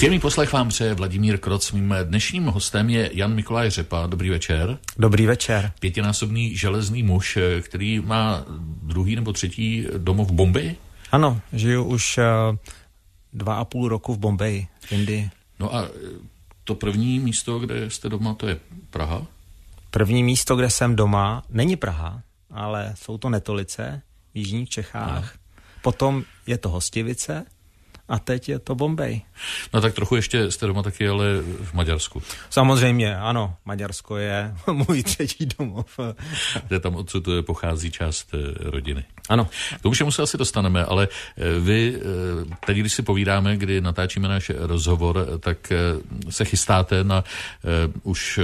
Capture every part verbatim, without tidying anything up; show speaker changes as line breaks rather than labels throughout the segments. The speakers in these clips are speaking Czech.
Příjemný poslech vám přeje Vladimír Kroc. Mým dnešním hostem je Jan Mikuláš Řepa. Dobrý večer.
Dobrý večer.
Pětinásobný železný muž, který má druhý nebo třetí domov v Bombeji?
Ano, žiju už uh, dva a půl roku v Bombeji, v Indii.
No a to první místo, kde jste doma, to je Praha?
První místo, kde jsem doma, není Praha, ale jsou to Netolice v jižních Čechách. No. Potom je to Hostivice a teď je to Bombej.
No tak trochu ještě jste doma taky, ale v Maďarsku.
Samozřejmě, ano. Maďarsko je můj třetí domov.
Kde tam odsud pochází část rodiny.
Ano.
K tomu všemu se asi dostaneme, ale vy, teď když si povídáme, kdy natáčíme náš rozhovor, tak se chystáte na uh, už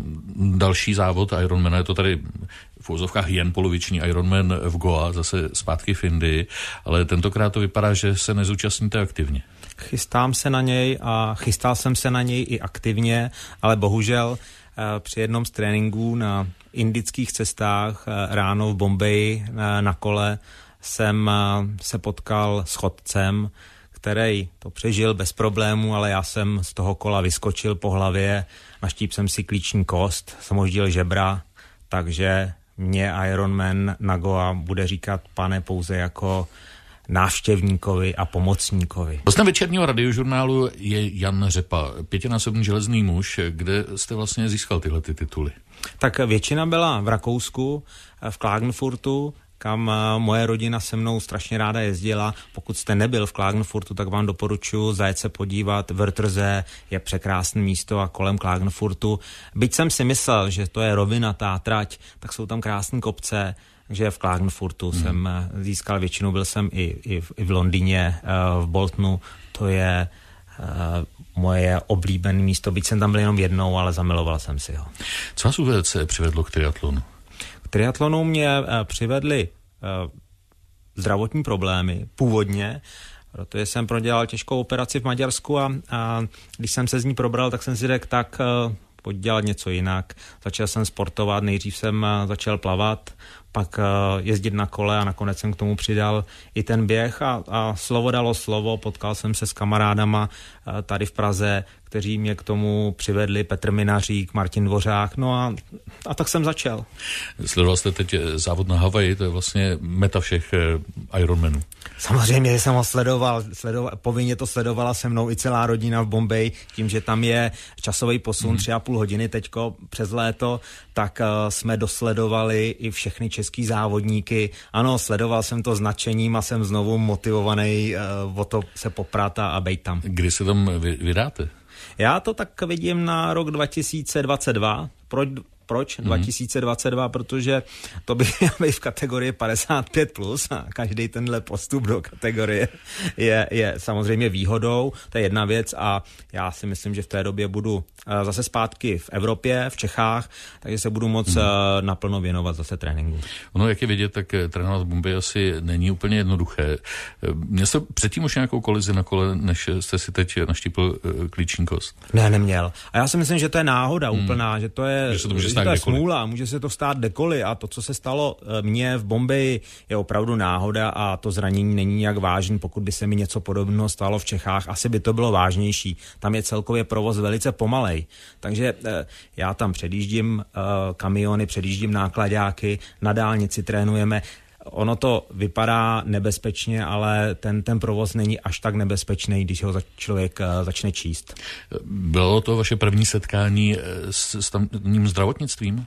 další závod Ironmana. Je to tady v úzovkách jen poloviční Ironman v Goa, zase zpátky v Indii, ale tentokrát to vypadá, že se nezúčastníte aktivně.
Chystám se na něj a chystal jsem se na něj i aktivně, ale bohužel při jednom z tréninků na indických cestách ráno v Bombeji na kole jsem se potkal s chodcem, který to přežil bez problémů, ale já jsem z toho kola vyskočil po hlavě, naštíp jsem si klíční kost, jsem moždil žebra, takže mě Ironman na Goa bude říkat pane pouze jako návštěvníkovi a pomocníkovi.
Hostem večerního radiožurnálu je Jan Řepa, pětinásobný železný muž. Kde jste vlastně získal tyhle ty tituly?
Tak většina byla v Rakousku, v Klagenfurtu, kam moje rodina se mnou strašně ráda jezdila. Pokud jste nebyl v Klagenfurtu, tak vám doporučuji zajet se podívat. Wörthersee je překrásné místo a kolem Klagenfurtu. Byť jsem si myslel, že to je rovinatá trať, tak jsou tam krásné kopce, takže v Klagenfurtu hmm. jsem získal většinu, byl jsem i, i, v, i v Londýně, v Boltonu, to je uh, moje oblíbené místo, byť jsem tam byl jenom jednou, ale zamiloval jsem si ho.
Co vás vůbec přivedlo k triatlonu?
K triatlonu mě uh, přivedly uh, zdravotní problémy, původně, protože jsem prodělal těžkou operaci v Maďarsku a, a když jsem se z ní probral, tak jsem si řekl, tak uh, pojď dělat něco jinak. Začal jsem sportovat, nejdřív jsem uh, začal plavat, pak uh, jezdit na kole a nakonec jsem k tomu přidal i ten běh a, a slovo dalo slovo, potkal jsem se s kamarádama uh, tady v Praze, kteří mě k tomu přivedli, Petr Minařík, Martin Dvořák, no a, a tak jsem začal.
Sledoval jste teď závod na Havaji, to je vlastně meta všech Ironmanů.
Samozřejmě jsem ho sledoval, sledoval, povinně to sledovala se mnou i celá rodina v Bombeji, tím, že tam je časový posun hmm. tři a půl hodiny teďko přes léto, tak uh, jsme dosledovali i všechny český závodníky. Ano, sledoval jsem to značením a jsem znovu motivovaný uh, o to se poprat a, a bejt tam.
Kdy se tam vy, vydáte?
Já to tak vidím na rok dva tisíce dvacet dva. Proč, proč mm-hmm. dva tisíce dvacet dva? Protože to by mělo být v kategorii padesát pět plus a každý tenhle postup do kategorie je, je samozřejmě výhodou. To je jedna věc a já si myslím, že v té době budu zase zpátky v Evropě, v Čechách, takže se budu moc mm-hmm. naplno věnovat zase tréninku.
Ono, jak je vidět, tak trénovat v Bombeji asi není úplně jednoduché. Měl jste předtím už nějakou kolizi na kole, než jste si teď naštípil klíční kost?
Ne, neměl. A já si myslím, že to je náhoda mm. úplná, že to je,
že se to může
že
stát
to je
kdekoliv.
smůla, může se to stát kdekoliv a to, co se stalo mně v Bombeji, je opravdu náhoda a to zranění není jak vážný. Pokud by se mi něco podobného stalo v Čechách, asi by to bylo vážnější. Tam je celkově provoz velice pomalej. Takže já tam předjíždím kamiony, předjíždím nákladáky, na dálnici trénujeme. Ono to vypadá nebezpečně, ale ten, ten provoz není až tak nebezpečný, když ho člověk začne číst.
Bylo to vaše první setkání s, s tamním zdravotnictvím?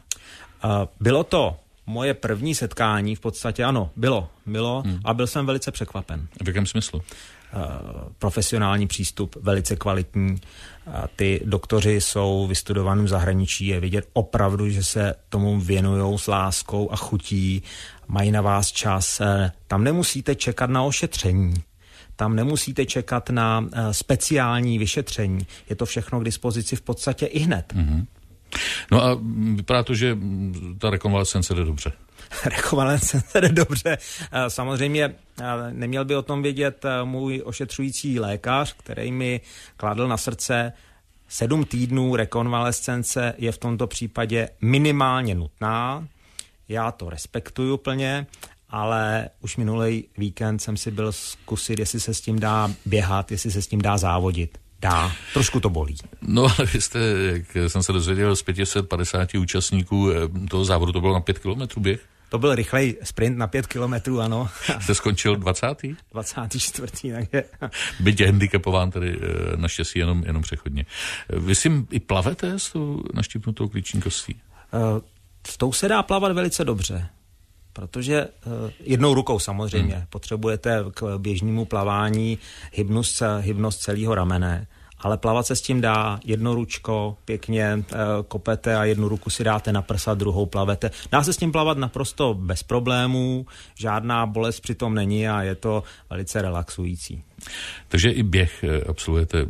Bylo to moje první setkání, v podstatě ano, bylo, bylo hmm. a byl jsem velice překvapen.
V jakém smyslu?
Profesionální přístup, velice kvalitní. Ty doktoři jsou vystudovaní v zahraničí, je vidět opravdu, že se tomu věnujou s láskou a chutí, mají na vás čas. Tam nemusíte čekat na ošetření, tam nemusíte čekat na speciální vyšetření. Je to všechno k dispozici v podstatě i hned. Mm-hmm.
No a vypadá to, že ta rekonvalescence jde dobře.
Rekonvalescence jde dobře. Samozřejmě neměl by o tom vědět můj ošetřující lékař, který mi kladl na srdce, sedm týdnů rekonvalescence je v tomto případě minimálně nutná. Já to respektuju plně, ale už minulý víkend jsem si byl zkusit, jestli se s tím dá běhat, jestli se s tím dá závodit. dá. Trošku to bolí.
No ale vy jste, jak jsem se dozvěděl, z pět set padesáti účastníků toho závodu, to bylo na pět kilometrů běh?
To byl rychlej sprint na pět kilometrů, ano.
Jste skončil dvacátý?
dvacátý čtvrtý takže...
Byť je handicapován tedy naštěstí jenom, jenom přechodně. Vy si i plavete s tou naštípnutou klíční kostí?
Uh, s tou se dá plavat velice dobře. Protože uh, jednou rukou samozřejmě hmm. potřebujete k běžnému plavání hybnost, hybnost celého ramene, ale plavat se s tím dá jednoručko, pěkně uh, kopete a jednu ruku si dáte na prsa, druhou plavete. Dá se s tím plavat naprosto bez problémů, žádná bolest přitom není a je to velice relaxující.
Takže i běh absolvujete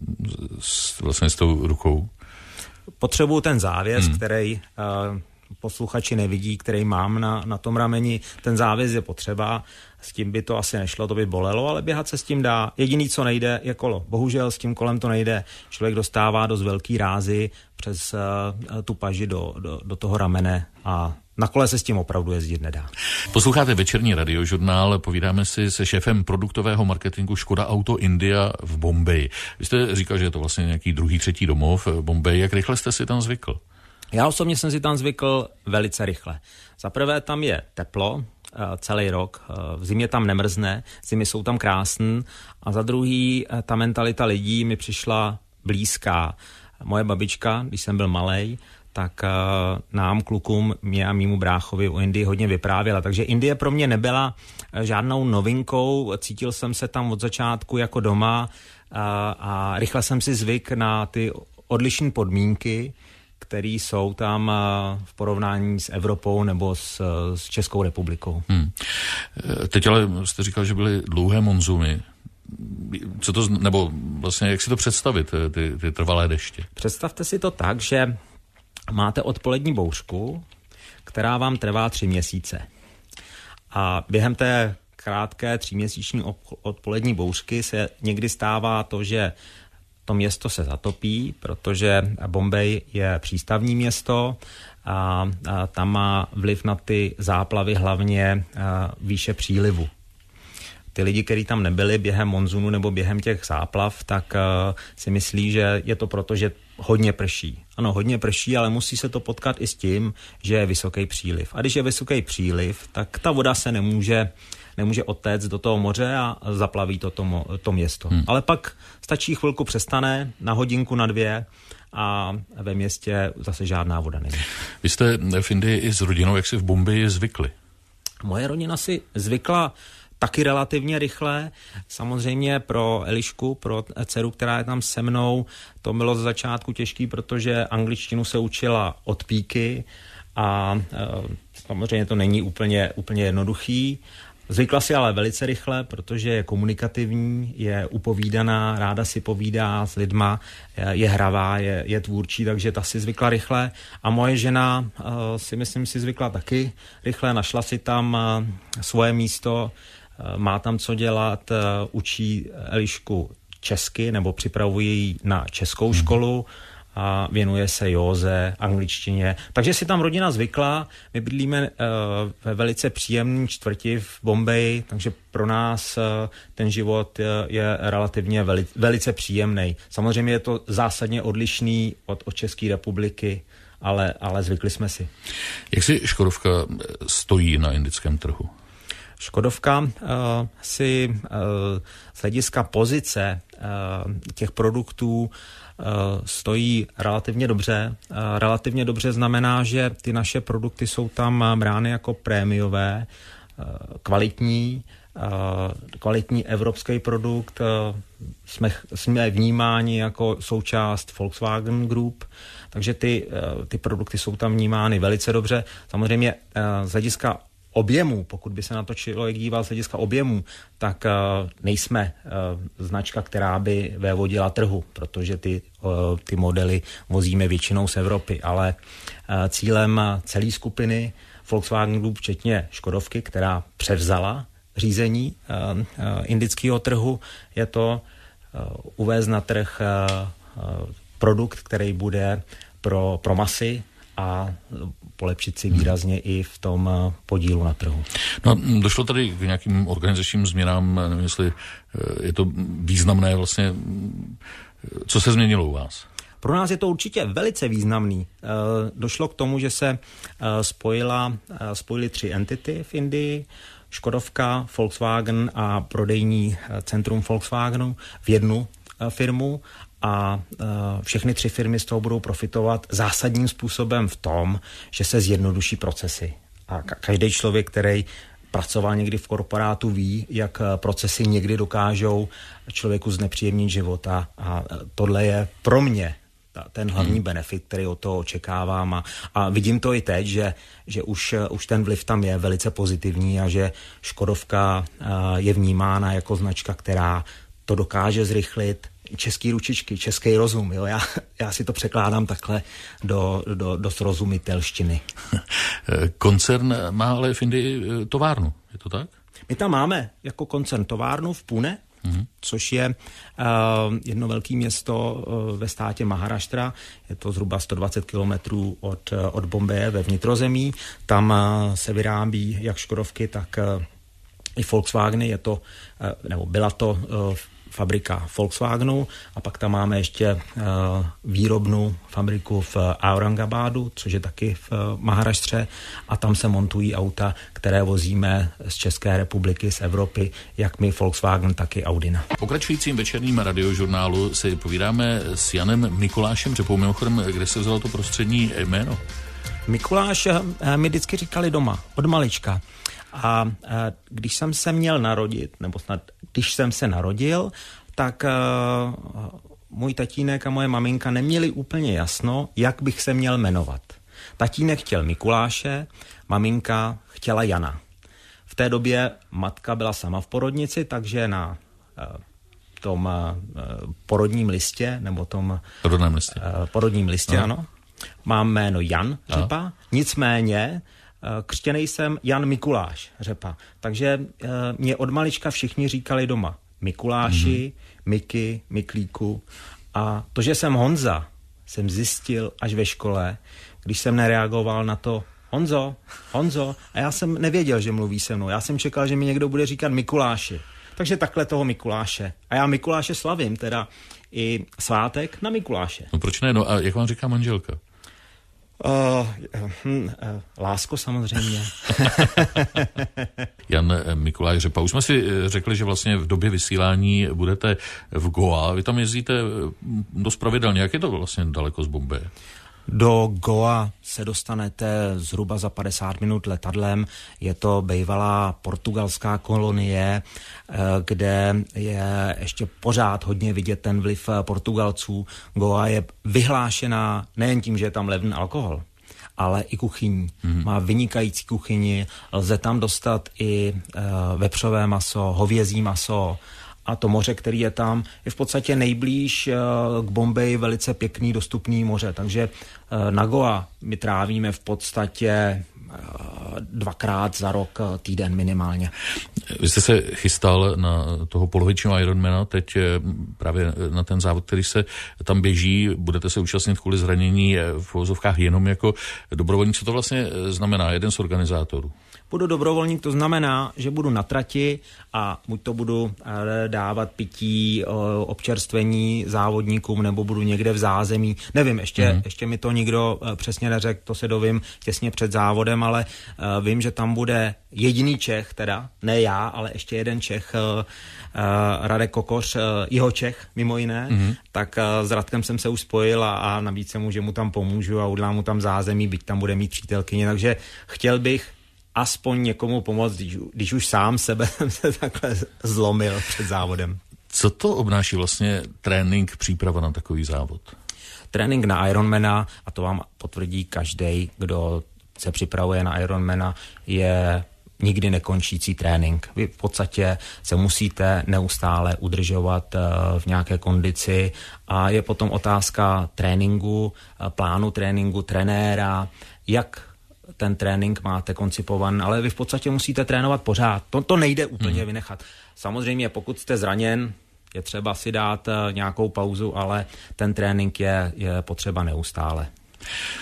s, vlastně s tou rukou?
Potřebuju ten závěs, hmm. který... Uh, posluchači nevidí, který mám na, na tom rameni. Ten závěs je potřeba, s tím by to asi nešlo, to by bolelo, ale běhat se s tím dá. Jediný, co nejde, je kolo. Bohužel s tím kolem to nejde. Člověk dostává dost velký rázy přes uh, tu paži do, do, do toho ramene a na kole se s tím opravdu jezdit nedá.
Posloucháte večerní radiožurnál, povídáme si se šéfem produktového marketingu Škoda Auto India v Bombeji. Vy jste říkal, že je to vlastně nějaký druhý, třetí domov v Bombeji. Jak rychle jste si tam zvykl?
Já osobně jsem si tam zvykl velice rychle. Za prvé tam je teplo celý rok, v zimě tam nemrzne, zimy jsou tam krásné a za druhý ta mentalita lidí mi přišla blízká. Moje babička, když jsem byl malej, tak nám, klukům, mě a mýmu bráchovi o Indii hodně vyprávěla. Takže Indie pro mě nebyla žádnou novinkou, cítil jsem se tam od začátku jako doma a, a rychle jsem si zvyk na ty odlišné podmínky, které jsou tam v porovnání s Evropou nebo s, s Českou republikou. Hmm.
Teď ale jste říkal, že byly dlouhé monzuny. Co to, nebo vlastně jak si to představit, ty, ty trvalé deště?
Představte si to tak, že máte odpolední bouřku, která vám trvá tři měsíce. A během té krátké tříměsíční odpolední bouřky se někdy stává to, že to město se zatopí, protože Bombej je přístavní město a, a tam má vliv na ty záplavy hlavně výše přílivu. Ty lidi, kteří tam nebyli během monzunu nebo během těch záplav, tak uh, si myslí, že je to proto, že hodně prší. Ano, hodně prší, ale musí se to potkat i s tím, že je vysoký příliv. A když je vysoký příliv, tak ta voda se nemůže, nemůže odtéct do toho moře a zaplaví to, to, to město. Hmm. Ale pak stačí chvilku přestane, na hodinku, na dvě a ve městě zase žádná voda není.
Vy jste v Indii i s rodinou, jak si v Bombeji zvykli?
Moje rodina si zvykla taky relativně rychle. Samozřejmě pro Elišku, pro dceru, která je tam se mnou, to bylo z začátku těžký, protože angličtinu se učila od píky a e, samozřejmě to není úplně, úplně jednoduchý. Zvykla si ale velice rychle, protože je komunikativní, je upovídaná, ráda si povídá s lidma, je hravá, je, je tvůrčí, takže ta si zvykla rychle. A moje žena uh, si myslím si zvykla taky rychle, našla si tam uh, svoje místo, uh, má tam co dělat, uh, učí Elišku česky nebo připravuje ji na českou školu a věnuje se józe, angličtině. Takže si tam rodina zvykla. My bydlíme uh, ve velice příjemné čtvrti v Bombeji, takže pro nás uh, ten život je, je relativně veli, velice příjemný. Samozřejmě je to zásadně odlišný od, od České republiky, ale, ale zvykli jsme si.
Jak si Škodovka stojí na indickém trhu?
Škodovka uh, si uh, z hlediska pozice uh, těch produktů stojí relativně dobře. Relativně dobře znamená, že ty naše produkty jsou tam brány jako prémiové, kvalitní, kvalitní evropský produkt. Jsme, jsme vnímáni jako součást Volkswagen Group, takže ty, ty produkty jsou tam vnímány velice dobře. Samozřejmě z hlediska objemu, pokud by se na to člověk díval z hlediska objemu, tak uh, nejsme uh, značka, která by vévodila trhu, protože ty, uh, ty modely vozíme většinou z Evropy, ale uh, cílem celé skupiny Volkswagen Group, včetně Škodovky, která převzala řízení uh, uh, indického trhu, je to uh, uvést na trh uh, uh, produkt, který bude pro, pro masy a polepšit si výrazně i v tom podílu na trhu.
No, došlo tady k nějakým organizačním změnám, nevím, jestli je to významné vlastně. Co se změnilo u vás?
Pro nás je to určitě velice významný. Došlo k tomu, že se spojila, spojily tři entity v Indii, Škodovka, Volkswagen a prodejní centrum Volkswagenu v jednu firmu a všechny tři firmy z toho budou profitovat zásadním způsobem v tom, že se zjednoduší procesy. A každý člověk, který pracoval někdy v korporátu, ví, jak procesy někdy dokážou člověku znepříjemnit života a tohle je pro mě ten hlavní hmm. benefit, který od toho očekávám a, a vidím to i teď, že, že už, už ten vliv tam je velice pozitivní a že Škodovka je vnímána jako značka, která to dokáže zrychlit. Český ručičky, český rozum, jo? Já, já si to překládám takhle do, do, do srozumitelštiny.
Koncern má ale v Indii továrnu, je to tak?
My tam máme jako koncern továrnu v Pune, mm-hmm. což je uh, jedno velké město uh, ve státě Maharashtra. Je to zhruba sto dvacet kilometrů od, uh, od Bombeje ve vnitrozemí. Tam uh, se vyrábí jak Škodovky, tak uh, i Volkswageny. Je to, uh, nebo byla to uh, fabrika Volkswagenu a pak tam máme ještě uh, výrobnu fabriku v Aurangabadu, což je taky v uh, Maharashtře a tam se montují auta, které vozíme z České republiky, z Evropy, jak my Volkswagen, tak i Audina.
V pokračujícím večerním radiožurnálu si povídáme s Janem Mikulášem Řepou. Mimochodem, kde se vzalo to prostřední jméno?
Mikuláš uh, mi vždycky říkali doma, od malička. A uh, když jsem se měl narodit, nebo snad když jsem se narodil, tak uh, můj tatínek a moje maminka neměli úplně jasno, jak bych se měl jmenovat. Tatínek chtěl Mikuláše, maminka chtěla Jana. V té době matka byla sama v porodnici, takže na uh, tom uh, porodním listě, nebo tom
porodním listě,
uh, porodním listě ano, mám jméno Jan Řepa, Aha. nicméně křtěnej jsem Jan Mikuláš Řepa. Takže uh, mě od malička všichni říkali doma Mikuláši, mm-hmm. Miky, Miklíku. A to, že jsem Honza, jsem zjistil až ve škole, když jsem nereagoval na to Honzo, Honzo. A já jsem nevěděl, že mluví se mnou. Já jsem čekal, že mi někdo bude říkat Mikuláši. Takže takhle toho Mikuláše. A já Mikuláše slavím, teda i svátek na Mikuláše.
No proč ne? No a jak vám říká manželka?
Uh, hm, uh, lásko samozřejmě.
Jan Mikuláš Řepa. Už jsme si řekli, že vlastně v době vysílání budete v Goa. Vy tam jezdíte dost pravidelně. Jak je to vlastně daleko z Bombeje?
Do Goa se dostanete zhruba za padesát minut letadlem. Je to bývalá portugalská kolonie, kde je ještě pořád hodně vidět ten vliv Portugalců. Goa je vyhlášená nejen tím, že je tam levný alkohol, ale i kuchyní. Mm-hmm. Má vynikající kuchyni, lze tam dostat i uh, vepřové maso, hovězí maso, a to moře, který je tam, je v podstatě nejblíž k Bombeji velice pěkný, dostupný moře. Takže na Goa my trávíme v podstatě dvakrát za rok týden minimálně.
Vy jste se chystal na toho polovičního Ironmana, teď právě na ten závod, který se tam běží, budete se účastnit kvůli zranění v uvozovkách jenom jako dobrovolník. Co to vlastně znamená, jeden z organizátorů?
Budu dobrovolník, to znamená, že budu na trati a buď to budu dávat pití, občerstvení závodníkům, nebo budu někde v zázemí. Nevím, ještě, mm. ještě mi to nikdo přesně neřekl, to se dovím těsně před závodem, ale vím, že tam bude jediný Čech, teda, ne já, ale ještě jeden Čech, Radek Kokoř, jeho Čech, mimo jiné, mm. tak s Radkem jsem se už spojil a, a navíc se mu, že mu tam pomůžu a udělám mu tam zázemí, byť tam bude mít přítelkyně, takže chtěl bych aspoň někomu pomoct, když, když už sám sebe se takhle zlomil před závodem.
Co to obnáší vlastně trénink, příprava na takový závod?
Trénink na Ironmana, a to vám potvrdí každý, kdo se připravuje na Ironmana, je nikdy nekončící trénink. Vy v podstatě se musíte neustále udržovat v nějaké kondici a je potom otázka tréninku, plánu tréninku, trenéra, jak ten trénink máte koncipovan, ale vy v podstatě musíte trénovat pořád. To, to nejde úplně hmm. vynechat. Samozřejmě, pokud jste zraněn, je třeba si dát nějakou pauzu, ale ten trénink je, je potřeba neustále.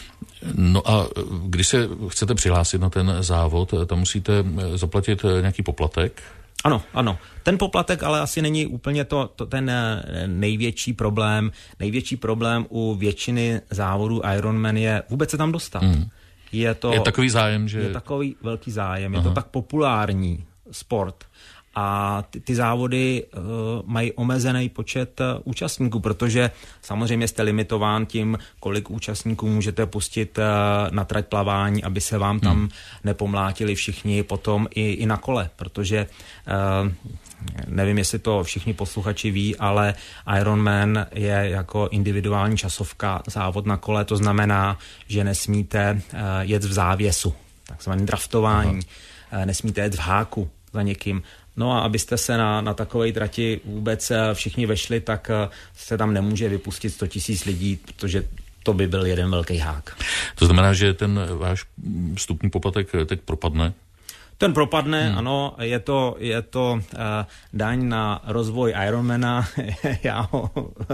No a když se chcete přihlásit na ten závod, tam musíte zaplatit nějaký poplatek?
Ano, ano. Ten poplatek ale asi není úplně to, to ten největší problém. Největší problém u většiny závodů Ironman je vůbec se tam dostat. Mm. Je to
je takový zájem, že...
Je takový velký zájem. Aha. Je to tak populární sport. A ty, ty závody uh, mají omezený počet uh, účastníků, protože samozřejmě jste limitován tím, kolik účastníků můžete pustit uh, na trať plavání, aby se vám tam hmm. nepomlátili všichni potom i, i na kole, protože uh, nevím, jestli to všichni posluchači ví, ale Ironman je jako individuální časovka závod na kole, to znamená, že nesmíte uh, jet v závěsu, takzvané draftování, uh, nesmíte jet v háku za někým. No a abyste se na, na takové trati vůbec všichni vešli, tak se tam nemůže vypustit sto tisíc lidí, protože to by byl jeden velký hák.
To znamená, že ten váš vstupní poplatek teď propadne?
Ten propadne, hmm. ano, je to, je to uh, daň na rozvoj Ironmana, já ho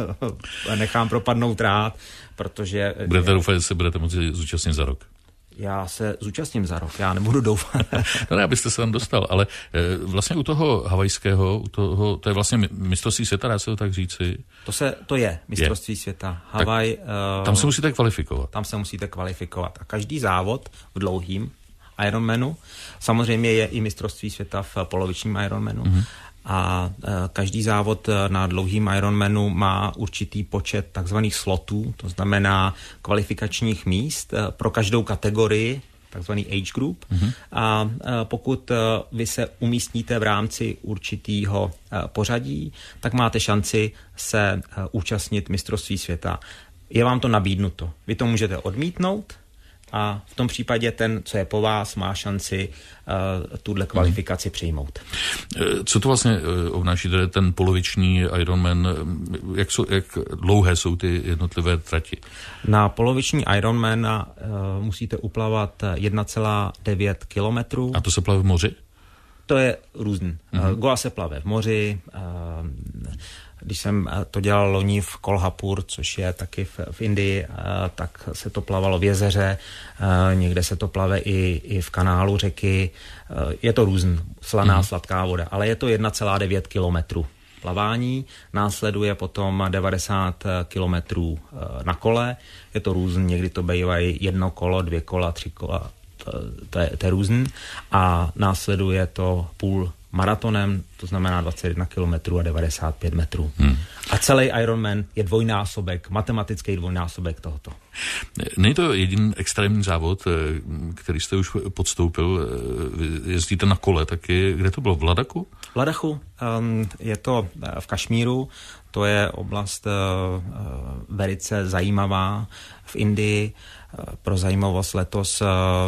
nechám propadnout rád, protože...
Budete doufat, že se budete moci zúčastnit za rok?
Já se zúčastním za rok, já nebudu doufat.
No ne, abyste se tam dostal, ale e, vlastně u toho havajského, u toho, to je vlastně mistrovství světa, dá se to tak říci?
To, se, to je mistrovství je. světa. Havaj...
Uh, tam se musíte kvalifikovat.
Tam se musíte kvalifikovat. A každý závod v dlouhým Ironmanu, samozřejmě je i mistrovství světa v polovičním Ironmanu, mm-hmm. a e, každý závod na dlouhým Ironmanu má určitý počet takzvaných slotů, to znamená kvalifikačních míst e, pro každou kategorii, takzvaný age group. Mm-hmm. A e, pokud e, vy se umístíte v rámci určitýho e, pořadí, tak máte šanci se e, účastnit mistrovství světa. Je vám to nabídnuto. Vy to můžete odmítnout, a v tom případě ten, co je po vás, má šanci uh, tuhle kvalifikaci hmm. přijmout.
Co to vlastně uh, obnáší ten poloviční Ironman? Jak, jsou, jak dlouhé jsou ty jednotlivé trati?
Na poloviční Ironman uh, musíte uplavat jedna celá devět kilometrů.
A to se plave v moři?
To je různý. Hmm. Uh, Goa se plave v moři. Uh, Když jsem to dělal loni v Kolhapur, což je taky v, v Indii, tak se to plavalo v jezeře, někde se to plave i, i v kanálu řeky. Je to různý, slaná, mm. sladká voda, ale je to jedna celá devět kilometrů plavání, následuje potom devadesát kilometrů na kole, je to různý, někdy to bývají jedno kolo, dvě kola, tři kola, to, to, je, to je různý, a následuje to půl maratonem, to znamená dvacet jedna kilometrů a devadesát pět metrů. Hmm. A celý Ironman je dvojnásobek, matematický dvojnásobek tohoto.
Není to jediný extrémní závod, který jste už podstoupil, jezdíte na kole taky. Kde to bylo? V Ladachu?
V Ladachu, um, je to v Kašmíru, to je oblast uh, velice zajímavá v Indii. Pro zajímavost letos uh,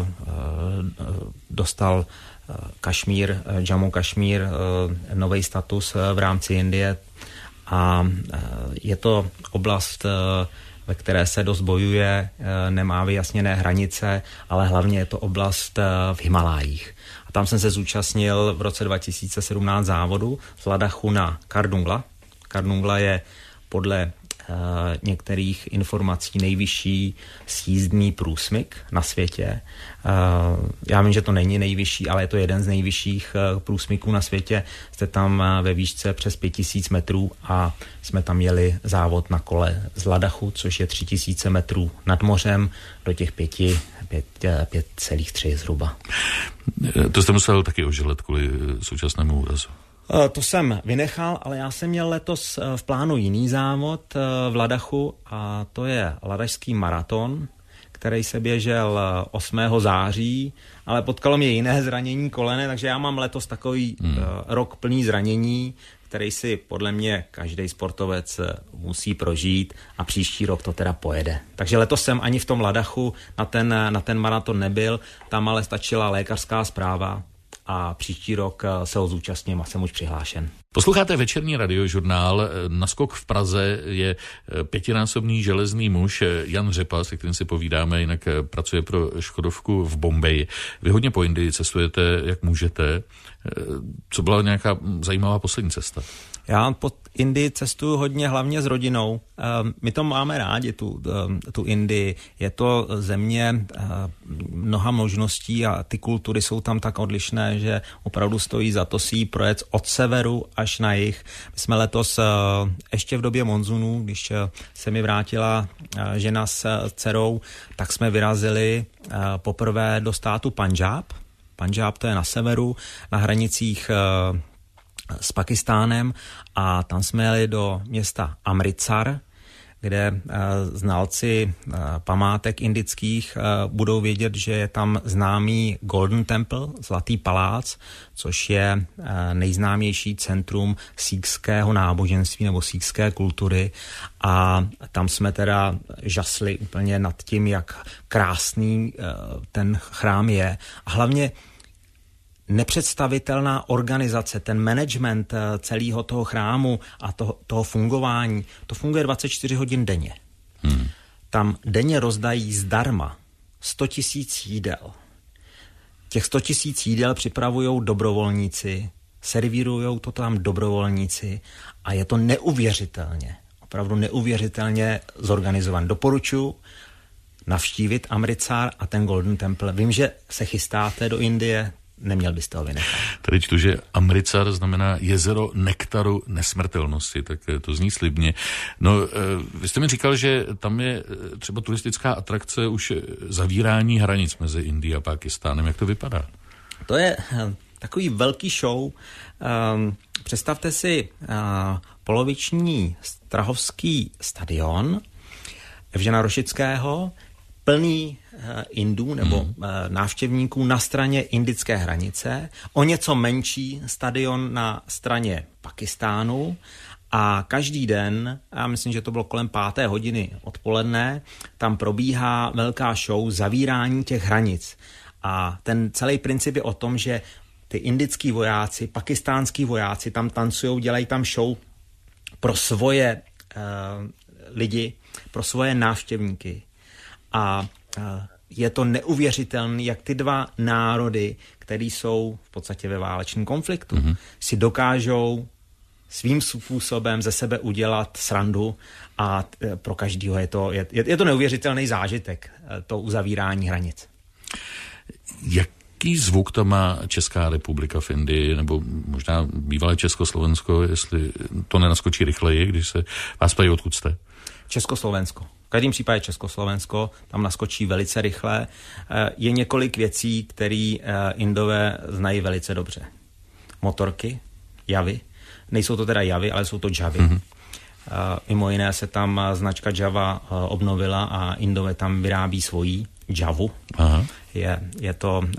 uh, dostal Kašmír, Jammu Kašmír, nový status v rámci Indie, a je to oblast, ve které se dost bojuje, nemá vyjasněné hranice, ale hlavně je to oblast v Himalájích. A tam jsem se zúčastnil v roce dva tisíce sedmnáct závodu z Ladachu na Kardungla. Kardungla je podle Uh, některých informací nejvyšší sjízdný průsmyk na světě. Uh, já vím, že to není nejvyšší, ale je to jeden z nejvyšších uh, průsmyků na světě. Jste tam uh, ve výšce přes pět tisíc metrů a jsme tam jeli závod na kole z Ladachu, což je tři tisíce metrů nad mořem, do těch pěti, pět, pět celých tři zhruba.
To jste musel taky oželet kvůli současnému úrazu.
To jsem vynechal, ale já jsem měl letos v plánu jiný závod v Ladachu, a to je Ladašský maraton, který se běžel osmého září, ale potkalo mě jiné zranění kolene, takže já mám letos takový hmm. rok plný zranění, který si podle mě každý sportovec musí prožít, a příští rok to teda pojede. Takže letos jsem ani v tom Ladachu na ten, na ten maraton nebyl, tam ale stačila lékařská zpráva, a příští rok se ho zúčastním a jsem už přihlášen.
Posloucháte večerní radiožurnál. Naskok v Praze je pětinásobný železný muž Jan Řepa, se kterým si povídáme, jinak pracuje pro Škodovku v Bombeji. Vy hodně po Indii cestujete, jak můžete. Co byla nějaká zajímavá poslední cesta?
Já po Indii cestuju hodně, hlavně s rodinou. My to máme rádi, tu, tu Indii. Je to země mnoha možností a ty kultury jsou tam tak odlišné, že opravdu stojí za to si ji projet od severu až na jih. My jsme letos ještě v době monzunu, když se mi vrátila žena s dcerou, tak jsme vyrazili poprvé do státu Pandžáb. Pandžáb to je na severu, na hranicích s Pakistánem a tam jsme jeli do města Amritsar, kde znalci památek indických budou vědět, že je tam známý Golden Temple, Zlatý palác, což je nejznámější centrum síkského náboženství nebo síkské kultury a tam jsme teda žasli úplně nad tím, jak krásný ten chrám je a hlavně nepředstavitelná organizace, ten management celého toho chrámu a toho, toho fungování, to funguje dvacet čtyři hodin denně. Hmm. Tam denně rozdají zdarma sto tisíc jídel. Těch sto tisíc jídel připravujou dobrovolníci, servírujou to tam dobrovolníci a je to neuvěřitelně, opravdu neuvěřitelně zorganizovan. Doporučuji navštívit Amritsar a ten Golden Temple. Vím, že se chystáte do Indie, neměl byste ho vynechat.
Tady čtu, že Amritsar znamená jezero nektaru nesmrtelnosti, tak to zní slibně. No, vy jste mi říkal, že tam je třeba turistická atrakce už zavírání hranic mezi Indií a Pákistánem. Jak to vypadá?
To je takový velký show. Představte si poloviční strahovský stadion Evžena Rošického, plný Indů nebo hmm. návštěvníků na straně indické hranice, o něco menší stadion na straně Pakistánu a každý den, já myslím, že to bylo kolem páté hodiny odpoledne, tam probíhá velká show zavírání těch hranic. A ten celý princip je o tom, že ty indický vojáci, pakistánský vojáci tam tancujou, dělají tam show pro svoje uh, lidi, pro svoje návštěvníky. A je to neuvěřitelné, jak ty dva národy, které jsou v podstatě ve válečném konfliktu, mm-hmm. si dokážou svým způsobem ze sebe udělat srandu a pro každého je to, je, je to neuvěřitelný zážitek, to uzavírání hranic.
Jaký zvuk tam má Česká republika v Indii, nebo možná bývalé Československo, jestli to nenaskočí rychleji, když se vás ptají, odkud jste?
Československo. V každém případě Československo, tam naskočí velice rychle. Je několik věcí, které Indové znají velice dobře. Motorky, javy. Nejsou to teda javy, ale jsou to javy. Mm-hmm. Mimo jiné se tam značka Java obnovila a Indové tam vyrábí svoji Javu. Aha. Je, je to uh,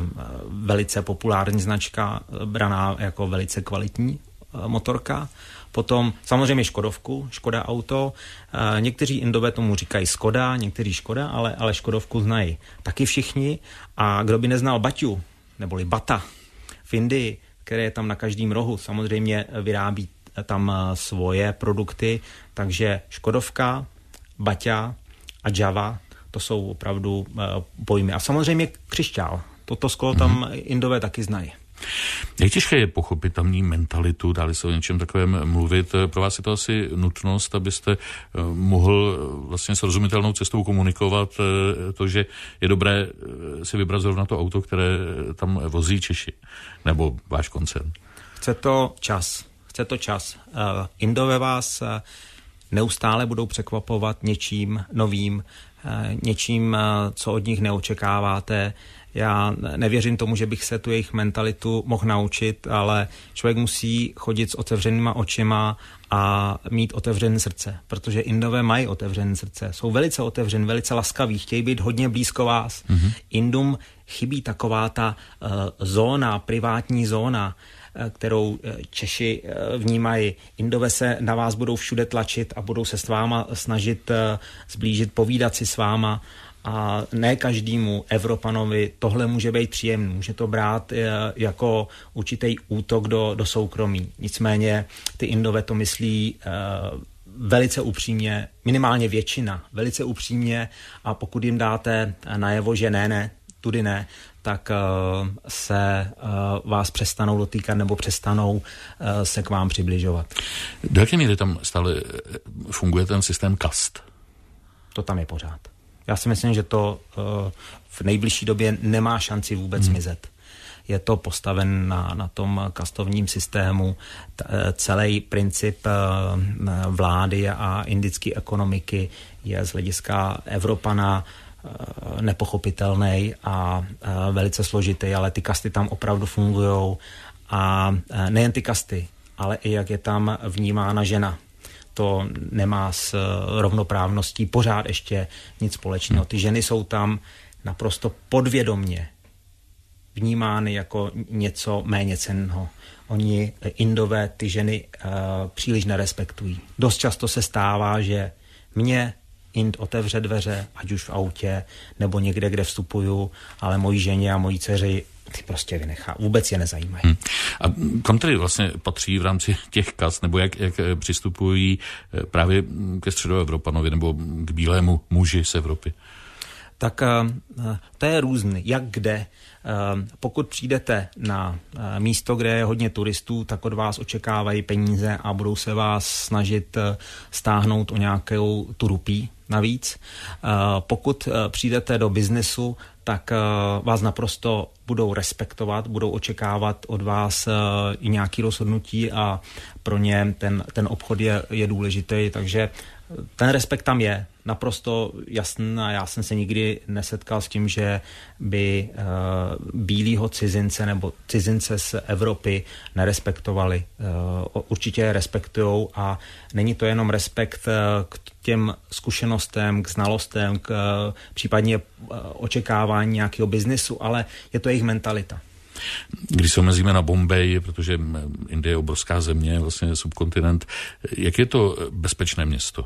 velice populární značka, braná jako velice kvalitní uh, motorka. Potom samozřejmě Škodovku, Škoda auto. Uh, někteří Indové tomu říkají Skoda, někteří Škoda, ale, ale Škodovku znají taky všichni. A kdo by neznal Baťu, neboli Bata v Indii, které je tam na každém rohu, samozřejmě vyrábí tam svoje produkty, takže Škodovka, Baťa a Java, to jsou opravdu uh, pojmy. A samozřejmě křišťál. Toto sklo tam mm-hmm. Indové taky znají.
Jak těžké je pochopit tamní mentalitu, dali se o něčem takovém mluvit? Pro vás je to asi nutnost, abyste uh, mohl vlastně srozumitelnou cestou komunikovat uh, to, že je dobré uh, si vybrat zrovna to auto, které tam vozí Češi, nebo váš koncern?
Chce to čas. Chce to čas. Uh, Indové vás uh, neustále budou překvapovat něčím novým, něčím, co od nich neočekáváte. Já nevěřím tomu, že bych se tu jejich mentalitu mohl naučit, ale člověk musí chodit s otevřenýma očima a mít otevřené srdce, protože Indové mají otevřené srdce. Jsou velice otevření, velice laskaví, chtějí být hodně blízko vás. Mm-hmm. Indům chybí taková ta uh, zóna, privátní zóna, kterou Češi vnímají. Indové se na vás budou všude tlačit a budou se s váma snažit zblížit, povídat si s váma a ne každému Evropanovi tohle může být příjemný. Může to brát jako určitý útok do, do soukromí. Nicméně ty Indové to myslí velice upřímně, minimálně většina, velice upřímně a pokud jim dáte najevo, že ne, ne, tudy ne, tak uh, se uh, vás přestanou dotýkat nebo přestanou uh, se k vám přibližovat.
Do jaké míry tam stále funguje ten systém kast?
To tam je pořád. Já si myslím, že to v nejbližší době nemá šanci vůbec hmm. zmizet. Je to postaven na, na tom kastovním systému. Celý princip vlády a indické ekonomiky je z hlediska Evropana nepochopitelný a velice složitý, ale ty kasty tam opravdu fungujou. A nejen ty kasty, ale i jak je tam vnímána žena. To nemá s rovnoprávností pořád ještě nic společného. Ty ženy jsou tam naprosto podvědomně vnímány jako něco méně cenného. Oni, Indové, ty ženy uh, příliš nerespektují. Dost často se stává, že mě Ind otevře dveře, ať už v autě, nebo někde, kde vstupuju, ale mojí ženě a mojí dceři ty prostě vynechá. Vůbec je nezajímají. Hmm.
A kam tedy vlastně patří v rámci těch kast, nebo jak, jak přistupují právě ke Středoevropanovi, nebo k bílému muži z Evropy?
Tak to je různý. Jak kde? Pokud přijdete na místo, kde je hodně turistů, tak od vás očekávají peníze a budou se vás snažit stáhnout o nějakou tu rupí navíc. Pokud přijdete do biznesu, tak vás naprosto budou respektovat, budou očekávat od vás i nějaké rozhodnutí a pro ně ten, ten obchod je, je důležitý, takže ten respekt tam je naprosto jasný a já jsem se nikdy nesetkal s tím, že by uh, bílýho cizince nebo cizince z Evropy nerespektovali. Uh, určitě je respektujou a není to jenom respekt uh, k těm zkušenostem, k znalostem, k uh, případně uh, očekávání nějakého biznisu, ale je to jejich mentalita.
Když se omezíme na Bombay, protože Indie je obrovská země, vlastně subkontinent, jak je to bezpečné město?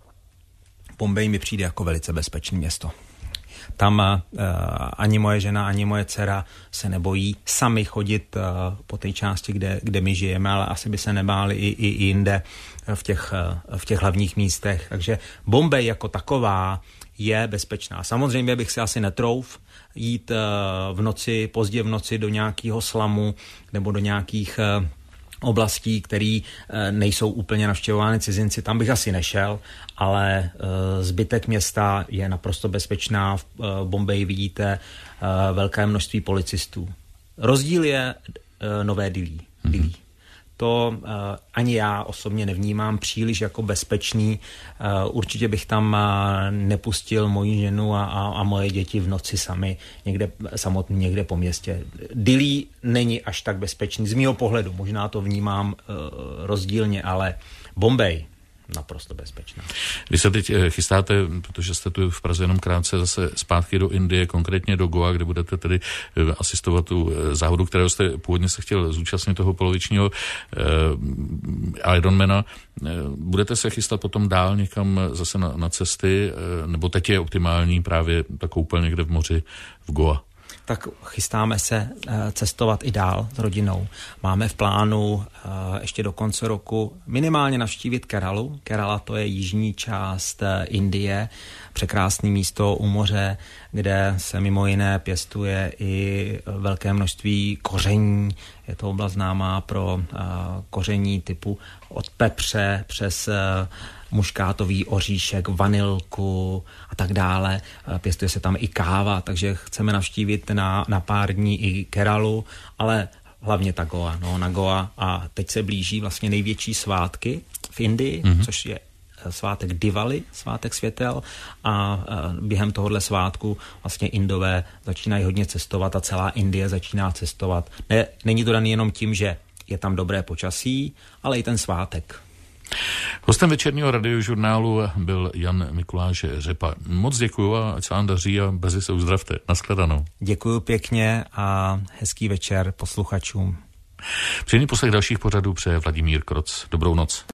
Bombay mi přijde jako velice bezpečné město. Tam uh, ani moje žena, ani moje dcera se nebojí sami chodit uh, po té části, kde, kde my žijeme, ale asi by se nebáli i, i, i jinde v těch, uh, v těch hlavních místech. Takže Bombay jako taková je bezpečná. Samozřejmě bych si asi netrouf jít uh, v noci, pozdě v noci do nějakého slamu nebo do nějakých uh, oblastí, které nejsou úplně navštěvovány cizinci, tam bych asi nešel, ale zbytek města je naprosto bezpečná. V Bombaji vidíte velké množství policistů. Rozdíl je Nové Dillí. Mm-hmm. To uh, ani já osobně nevnímám příliš jako bezpečný. Uh, určitě bych tam uh, nepustil moji ženu a, a, a moje děti v noci sami někde, samotný někde po městě. Dillí není až tak bezpečný z mýho pohledu. Možná to vnímám uh, rozdílně, ale Bombay naprosto bezpečná.
Vy se teď chystáte, protože jste tu v Praze jenom krátce, zase zpátky do Indie, konkrétně do Goa, kde budete tedy asistovat tu závodu, kterého jste původně se chtěl zúčastnit, toho polovičního eh, Ironmana. Budete se chystat potom dál někam zase na, na cesty, eh, nebo teď je optimální právě ta koupel někde v moři v Goa?
Tak chystáme se cestovat i dál s rodinou. Máme v plánu ještě do konce roku minimálně navštívit Keralu. Kerala to je jižní část Indie, překrásné místo u moře, kde se mimo jiné pěstuje i velké množství koření. Je to oblast známá pro koření typu od pepře přes muškátový oříšek, vanilku a tak dále. Pěstuje se tam i káva, takže chceme navštívit na, na pár dní i Keralu, ale hlavně ta Goa, no, na Goa. A teď se blíží vlastně největší svátky v Indii, mm-hmm. což je svátek Diwali, svátek světel, a během tohohle svátku vlastně Indové začínají hodně cestovat a celá Indie začíná cestovat. Ne, není to daný jenom tím, že je tam dobré počasí, ale i ten svátek.
Hostem večerního radiožurnálu byl Jan Mikuláš Řepa. Moc děkuju a ať se vám daří a brzy se uzdravte. Naschledanou.
Děkuju pěkně a hezký večer posluchačům.
Příjemný poslech dalších pořadů přeje Vladimír Kroc. Dobrou noc.